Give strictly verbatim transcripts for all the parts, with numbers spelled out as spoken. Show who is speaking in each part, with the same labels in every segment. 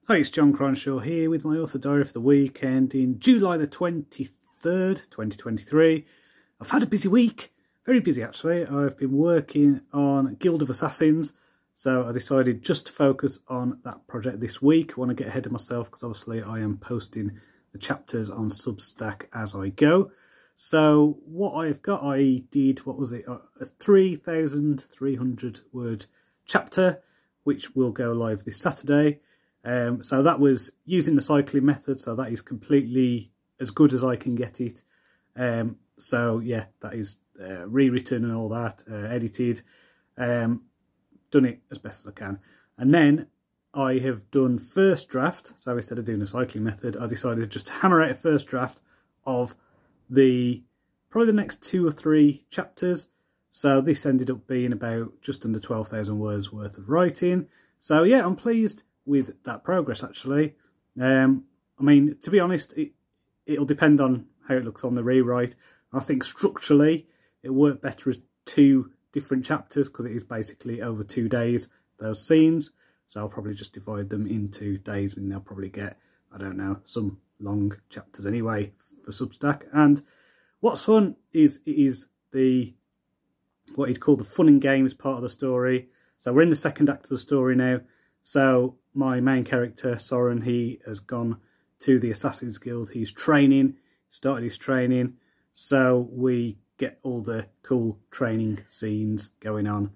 Speaker 1: Hi, it's John Cronshaw here with my author diary for the weekend in July the twenty-third, twenty twenty-three. I've had a busy week, very busy actually. I've been working on Guild of Assassins, so I decided just to focus on that project this week. I want to get ahead of myself because obviously I am posting the chapters on Substack as I go. So what I've got, I did, what was it, a three thousand three hundred word chapter, which will go live this Saturday. Um, so that was using the cycling method, so that is completely as good as I can get it. Um, so yeah, that is uh, rewritten and all that, uh, edited, um, done it as best as I can. And then I have done first draft, so instead of doing a cycling method, I decided just to hammer out a first draft of the, probably the next two or three chapters. So this ended up being about just under twelve thousand words worth of writing. So yeah, I'm pleased with that progress actually. um I mean, to be honest, it it'll depend on how it looks on the rewrite. I think structurally it worked better as two different chapters because it is basically over two days, those scenes. So I'll probably just divide them into days and they'll probably get, I don't know, some long chapters anyway for Substack. And what's fun is it is the what he'd call the fun and games part of the story. So we're in the second act of the story now. So my main character, Soren, he has gone to the Assassin's Guild. He's training, started his training. So we get all the cool training scenes going on.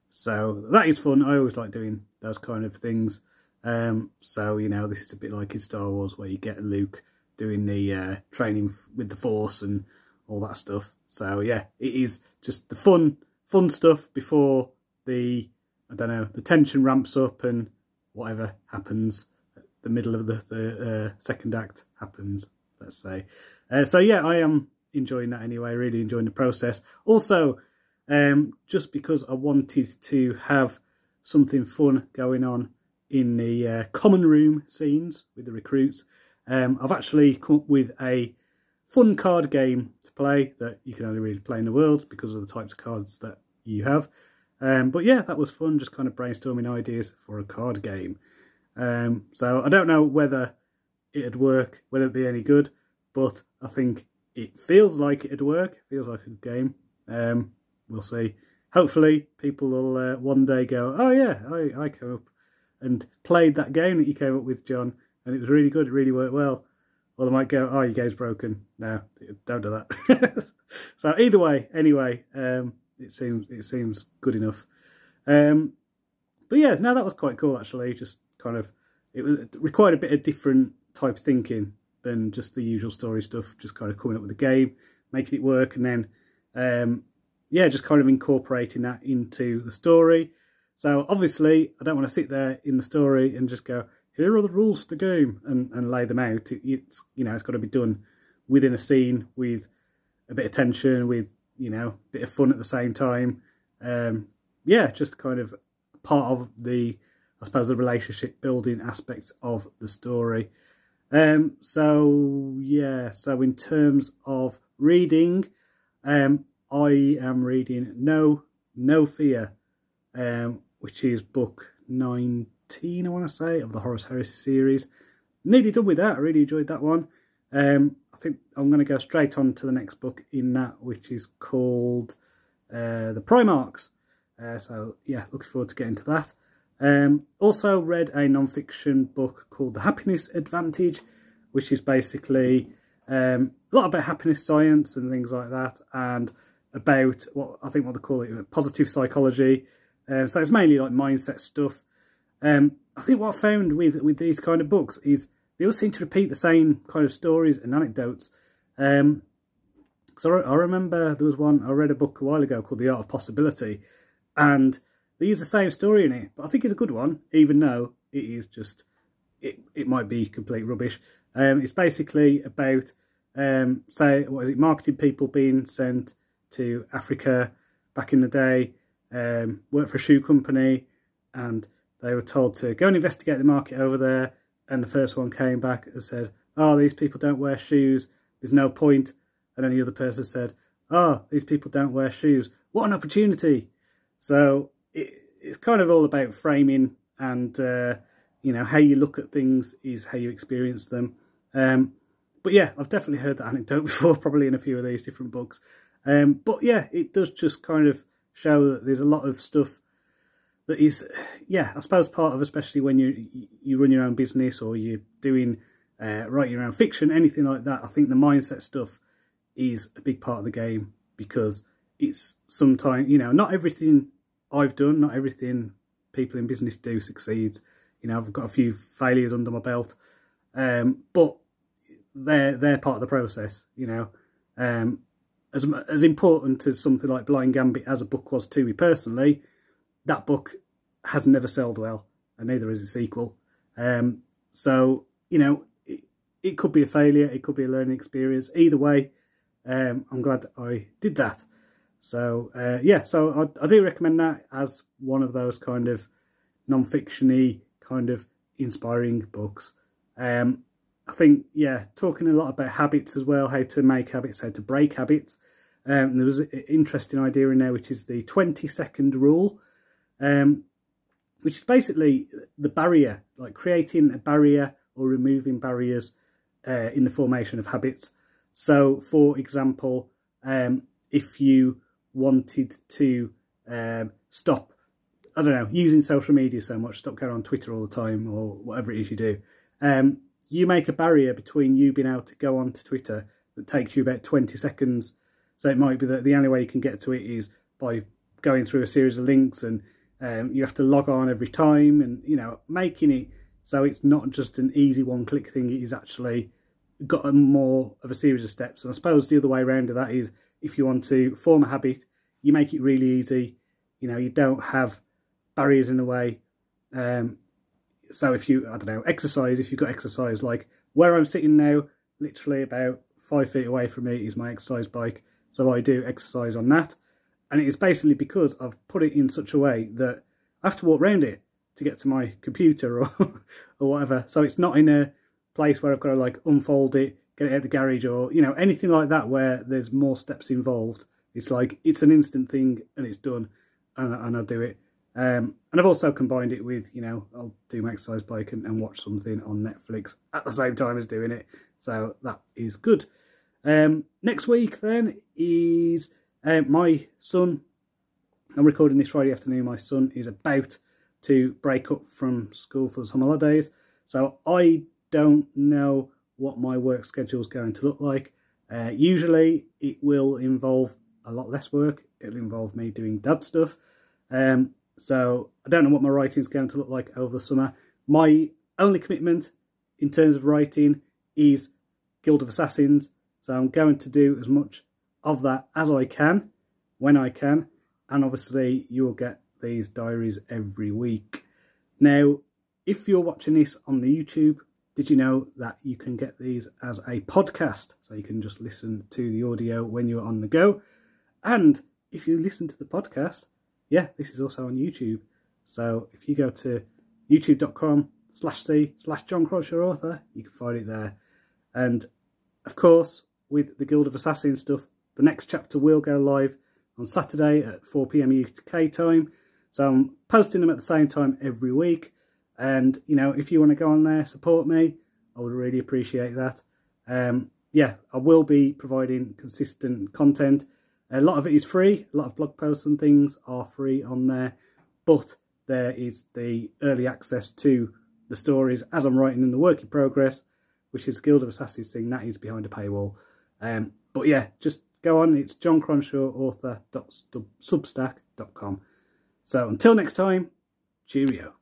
Speaker 1: So that is fun. I always like doing those kind of things. Um, so, you know, this is a bit like in Star Wars where you get Luke doing the uh, training with the Force and all that stuff. So, yeah, it is just the fun, fun stuff before the, I don't know, the tension ramps up and whatever happens at the middle of the, the uh, second act happens, let's say. Uh, so yeah, I am enjoying that anyway, really enjoying the process. Also, um, just because I wanted to have something fun going on in the uh, common room scenes with the recruits, um, I've actually come up with a fun card game to play that you can only really play in the world because of the types of cards that you have. Um, but yeah, that was fun, just kind of brainstorming ideas for a card game. Um, so I don't know whether it'd work, whether it'd be any good, but I think it feels like it'd work. It feels like a good game. Um, we'll see. Hopefully people will uh, one day go, oh yeah, I, I came up and played that game that you came up with, John, and it was really good, it really worked well. Or they might go, oh, your game's broken. No, don't do that. So either way, anyway, um, It seems it seems good enough, um, but yeah, no, that was quite cool actually. Just kind of, it, was, it required a bit of different type of thinking than just the usual story stuff. Just kind of coming up with the game, making it work, and then um, yeah, just kind of incorporating that into the story. So obviously, I don't want to sit there in the story and just go, here are the rules for the game, and, and lay them out. It, it's you know, it's got to be done within a scene with a bit of tension, with you know, a bit of fun at the same time. Um, yeah, just kind of part of the, I suppose, the relationship building aspects of the story. Um, so, yeah, so in terms of reading, um, I am reading No No Fear, um, which is book nineteen, I want to say, of the Horus Heresy series. Nearly done with that. I really enjoyed that one. Um, I think I'm going to go straight on to the next book in that, which is called uh, The Primarchs. Uh, so, yeah, looking forward to getting to that. Um, also read a non-fiction book called The Happiness Advantage, which is basically um, a lot about happiness science and things like that, and about what I think what they call it, positive psychology. Um, so it's mainly like mindset stuff. Um, I think what I found with, with these kind of books is they all seem to repeat the same kind of stories and anecdotes. Um, so I, I remember there was one, I read a book a while ago called The Art of Possibility, and they use the same story in it, but I think it's a good one, even though it is just, it, it might be complete rubbish. Um, it's basically about, um, say, what is it, marketing people being sent to Africa back in the day, um, work for a shoe company, and they were told to go and investigate the market over there. And the first one came back and said, oh, these people don't wear shoes, there's no point. And then the other person said, oh, these people don't wear shoes, what an opportunity. So it, it's kind of all about framing and, uh, you know, how you look at things is how you experience them. Um, but yeah, I've definitely heard that anecdote before, probably in a few of these different books. Um, but yeah, it does just kind of show that there's a lot of stuff that is, yeah, I suppose part of, especially when you you run your own business or you're doing, uh, writing your own fiction, anything like that. I think the mindset stuff is a big part of the game, because it's sometimes, you know, not everything I've done, not everything people in business do succeeds. You know, I've got a few failures under my belt, um, but they're they're part of the process. You know, um, as as important as something like Blind Gambit as a book was to me personally, that book has never sold well, and neither is its sequel. Um, so you know, it, it could be a failure, it could be a learning experience. Either way, um, I'm glad that I did that. So uh, yeah, so I, I do recommend that as one of those kind of non-fiction-y, kind of inspiring books. Um, I think, yeah, talking a lot about habits as well, how to make habits, how to break habits. Um, there was an interesting idea in there, which is the twenty second rule, um, which is basically the barrier, like creating a barrier or removing barriers uh, in the formation of habits. So, for example, um, if you wanted to um, stop, I don't know, using social media so much, stop going on Twitter all the time or whatever it is you do, um, you make a barrier between you being able to go onto Twitter that takes you about twenty seconds. So it might be that the only way you can get to it is by going through a series of links, and um, you have to log on every time, and, you know, making it so it's not just an easy one-click thing. It is actually got a more of a series of steps. And I suppose the other way around of that is, if you want to form a habit, you make it really easy. You know, you don't have barriers in the way. Um, so if you, I don't know, exercise, if you've got exercise, like where I'm sitting now, literally about five feet away from me is my exercise bike. So I do exercise on that. And it is basically because I've put it in such a way that I have to walk around it to get to my computer or, or whatever. So it's not in a place where I've got to like unfold it, get it out of the garage, or, you know, anything like that where there's more steps involved. It's like, it's an instant thing and it's done, and, and I'll do it. Um, and I've also combined it with, you know, I'll do my exercise bike and, and watch something on Netflix at the same time as doing it. So that is good. Um, next week then is uh, my son. I'm recording this Friday afternoon. My son is about to break up from school for the summer holidays. So I don't know what my work schedule is going to look like. Uh, usually it will involve a lot less work. It'll involve me doing dad stuff. Um, so I don't know what my writing is going to look like over the summer. My only commitment in terms of writing is Guild of Assassins. So I'm going to do as much of that as I can, when I can. And obviously you will get these diaries every week. Now, if you're watching this on the YouTube, did you know that you can get these as a podcast? So you can just listen to the audio when you're on the go. And if you listen to the podcast, yeah, this is also on YouTube. So if you go to youtube.com slash C slash Jon Croshaw author, you can find it there. And of course, with the Guild of Assassins stuff, the next chapter will go live on Saturday at four p m U K time. So I'm posting them at the same time every week. And, you know, if you want to go on there, support me, I would really appreciate that. Um, yeah, I will be providing consistent content. A lot of it is free. A lot of blog posts and things are free on there. But there is the early access to the stories as I'm writing in the work in progress, which is the Guild of Assassins thing. That is behind a paywall. Um, but yeah, just go on. It's jon cronshaw author dot substack dot com. So until next time, cheerio.